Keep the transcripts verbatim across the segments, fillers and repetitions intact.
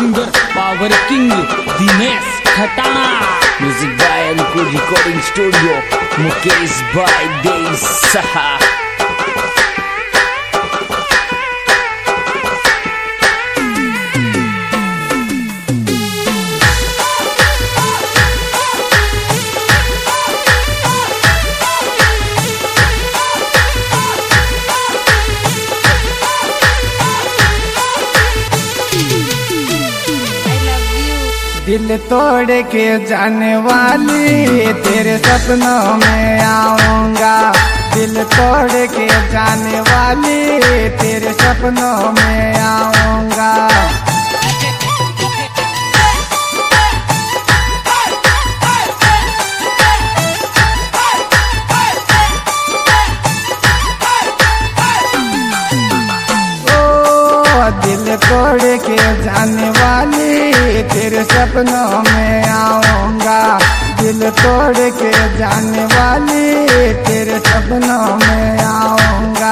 Singer power king Dinesh Khatana. Music by Anukul recording studio Mukesh भाई देव सहा। दिल तोड़ के जाने वाली तेरे सपनों में आऊंगा। दिल तोड़ के जाने वाली तेरे सपनों में आऊंगा। दिल तोड़ के जाने वाली तेरे सपनों में आऊंगा। दिल तोड़ के जाने वाली तेरे सपनों में आऊंगा।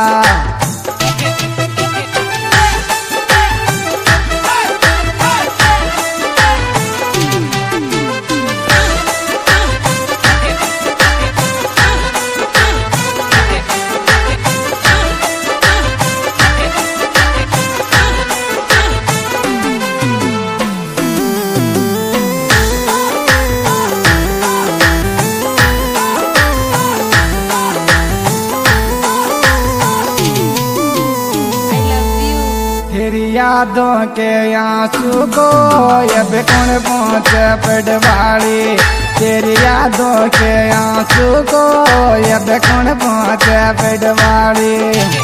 यादों के आंसू को अब कौन पहुँचे पड़वाड़ी। तेरी यादों के आंसू को अब कौन पहुँचे पड़वाड़ी।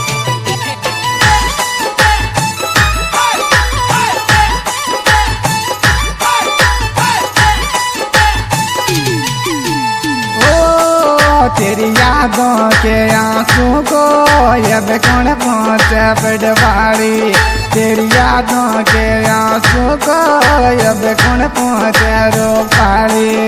तेरी यादों के आंसू को अब कौन पहुँचे पड़वाड़ी। तेरी यादों के आंसू को अब कौन पहुँचे रोपाड़ी।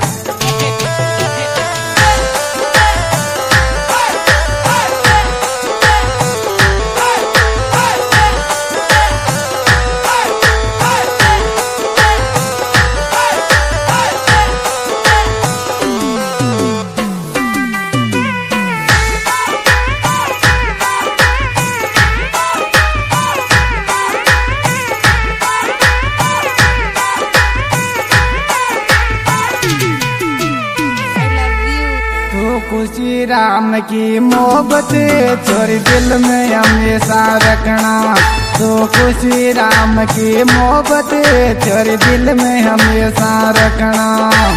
खुशी राम की मोहब्बत छोरी दिल में हमेशा रखना। तो खुशी राम की मोहब्बत छोरी दिल में हमेशा रखना।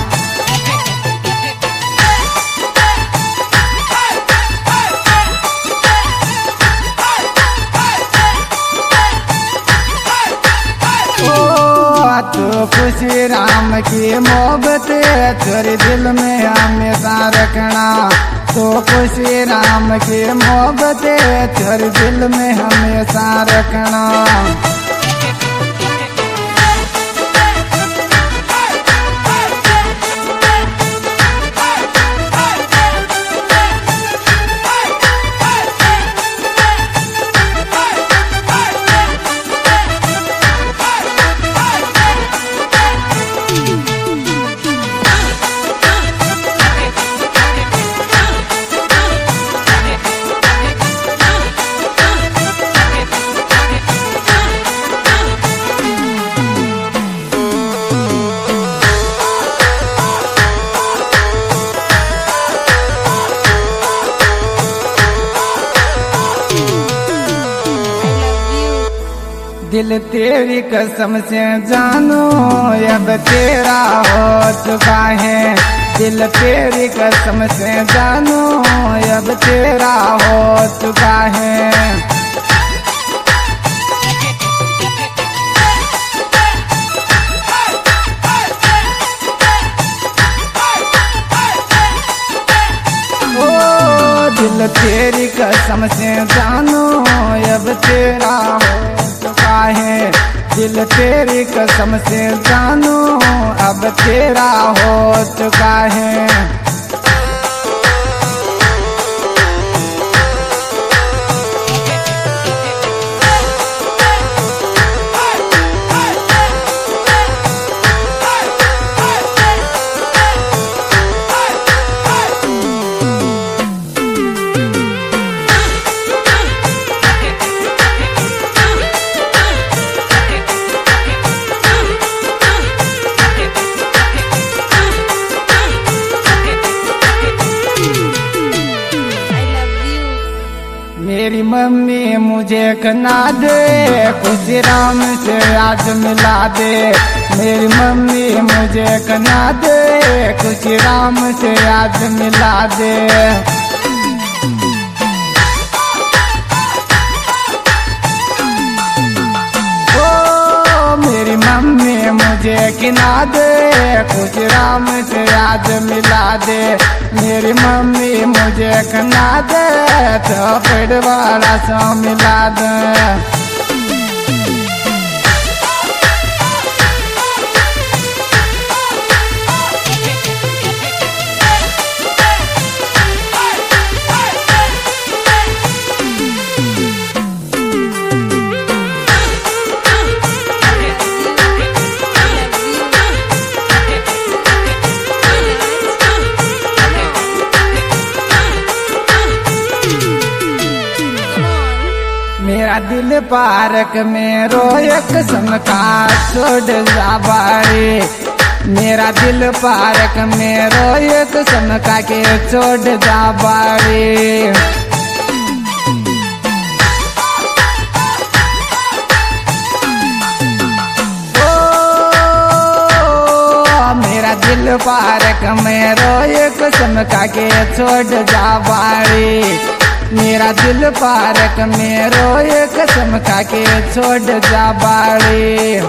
तो खुशी राम की मोहब्बत छोरी दिल में हमेशा रखना। तो खुशी राम की मोहब्बत छोरी दिल में हमेशा रखना। दिल तेरी कसम से जानू अब तेरा हो चुका है। दिल तेरी कसम से जानू अब तेरा हो चुका है। दिल तेरी कसम से जानू अब तेरा हो चुका है। दिल तेरी कसम से जानू अब तेरा हो चुका है। खना दे, खुशी राम से आज मिला दे। मेरी मम्मी मुझे खना दे, खुशी राम से आज मिला दे। मेरी मम्मी मुझे खिला दे, खुश राम से आज मिला दे। मेरी मम्मी मुझे खिला दे, तो पेड़ वाला सो मिला दे। मेरा दिल पार्क में रोयक समका छोड़ जा बाड़ी। मेरा दिल पार्क में रोयक समका के छोड़ जा बाड़ी। मेरा दिल पार्क में रोयक समका के छोड़ जा बाड़ी। मेरा दिल पार्क में रोए कसम खा के छोड़ जा बाड़ी।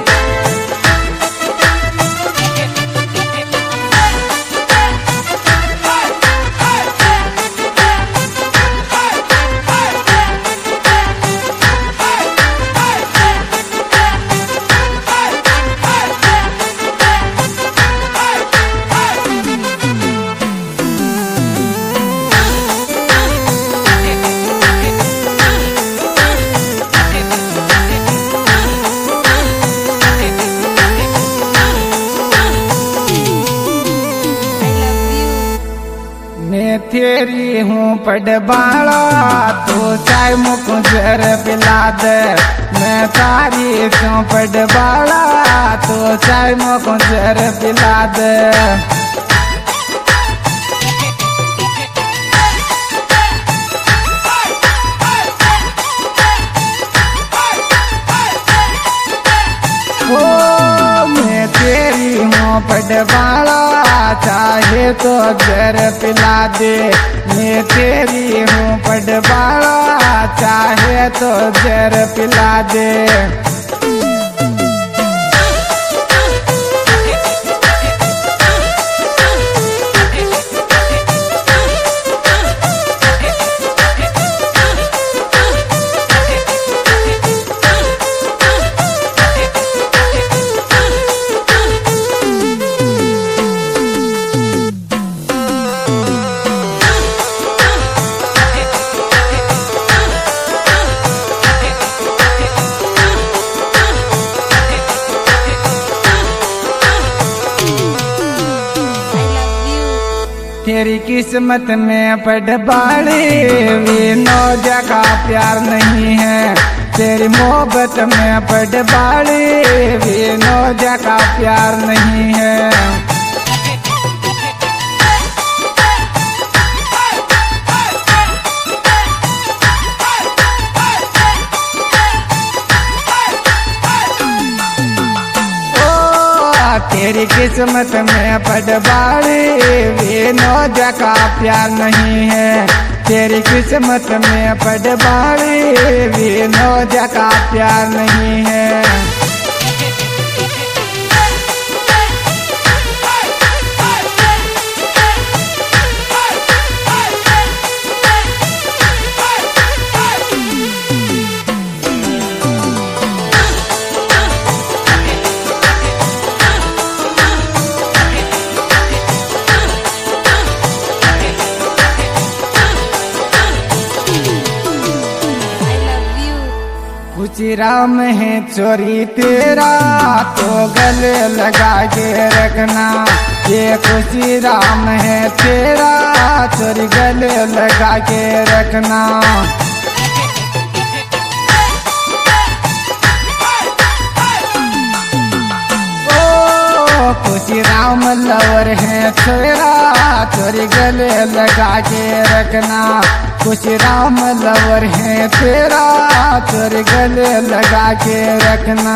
मैं तेरी हूँ पड़बाड़ा, तो चाय मुझको जर पिला दे। मैं तारी हूँ पड़बाड़ा, तो चाय मुझको जर पिला दे। ओ मैं तेरी हूँ पड़बाड़ा, चाहे तो जर पिला दे। मैं तेरी हूँ पड़बाड़ा, चाहे तो जर पिला दे। तेरी किस्मत में पड़बाड़ी, वे नौ जगह प्यार नहीं है। तेरी मोहब्बत में पड़बाड़ी, वे नौ जगह प्यार नहीं है। तेरी किस्मत में पड़बाड़ी, वे नौ जगह प्यार नहीं है। तेरी किस्मत में पड़बाड़ी, वे नौ जगह प्यार नहीं है। खुशी राम है चोरी तेरा, तो गले लगा के रखना। ये खुशी राम है तेरा, चोरी गले लगा के रखना। ओ खुशी राम लवर है तेरा, चोरी गले लगा के रखना। कुछ राम लवर है तेरा, तेरे गले लगा के रखना।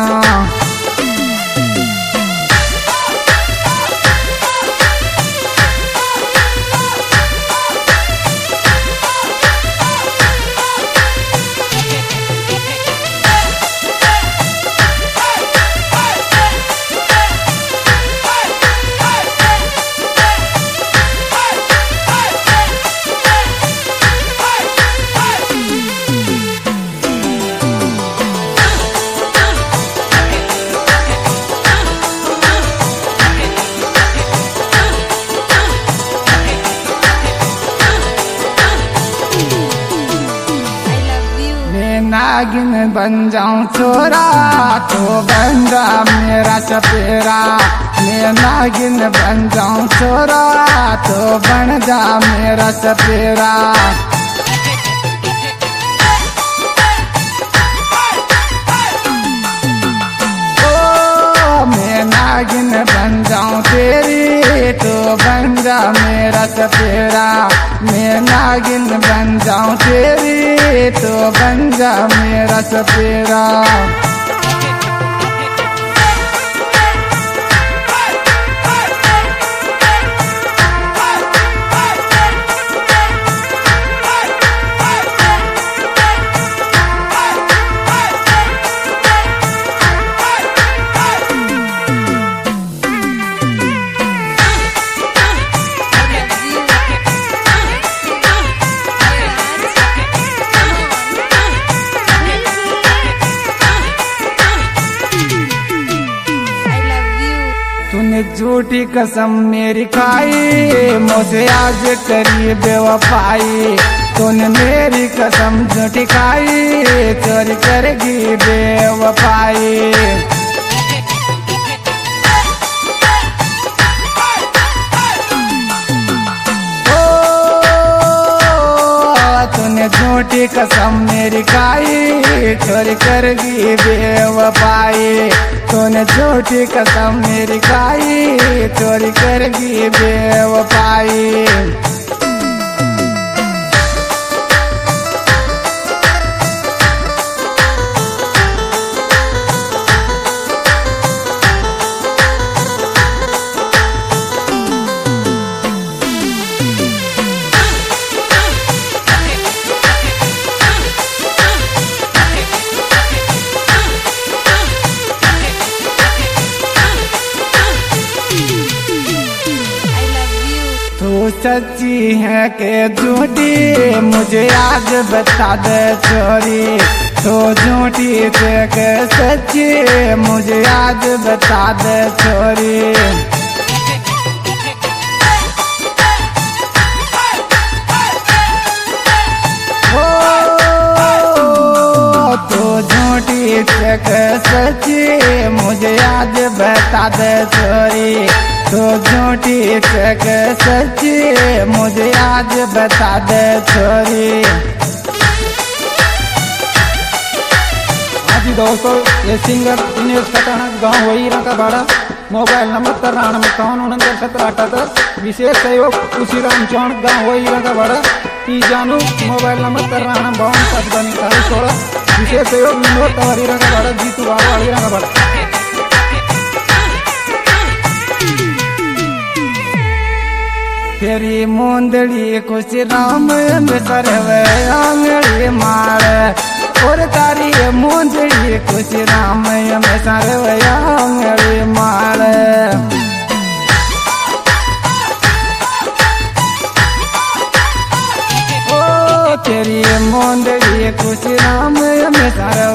नागिन बन जाऊं छोरा तो बन जा मेरा सपेरा। मैं नागिन बन जाऊं छोरा तो बन जा मेरा सपेरा। ओ मैं नागिन बन जाऊं तेरी तो बन जा मेरा सपेरा। मैं नागिन बन जाऊं तेरी तो बन जा मेरा सपेरा। तूने झूठी कसम मेरी खाई, मुझे आज करी बेवफाई। तूने मेरी कसम झूठी खाई, चोरी करेगी बेवफाई। तूने झूठी कसम मेरी खाई, चोरी करेगी बेवफाई। तूने झूठी कसम मेरी खाई, चोरी करेगी बेवफाई। तू सच्ची है के झूठी मुझे आज बता दे छोरी। तो झूठी थे के सच्ची मुझे आज बता दे छोरी। तो झूठी थे के सच्ची मुझे आज बता दे छोरी। तो झूठी थे के सच्ची मुझे आज बता दे छोरी। हाँ जी दोस्तों, ये सिंगर दिनेश खटाना गाँव वही का भाड़ा। मोबाइल नंबर तिरानवे में इक्यावन उनहत्तर सत्रह अठहत्तर। विशेष सहयोग उसीराम चौड़ गाँव वही का भाड़ा। की जानू मोबाइल नंबर तिरानवे बावन पचपन इकतालीस सोलह। विशेष सहयोग विनोद तवारी का भाड़ा, जीतू वाली का भाड़ा। तेरी मुंदड़ी कुछ राम सरवे आंगड़ी मार, और तारी मुंदड़ी कुछ राम सरवे आंगड़ी मार। ओ तेरी मुंदड़ी कुछ राम सरवे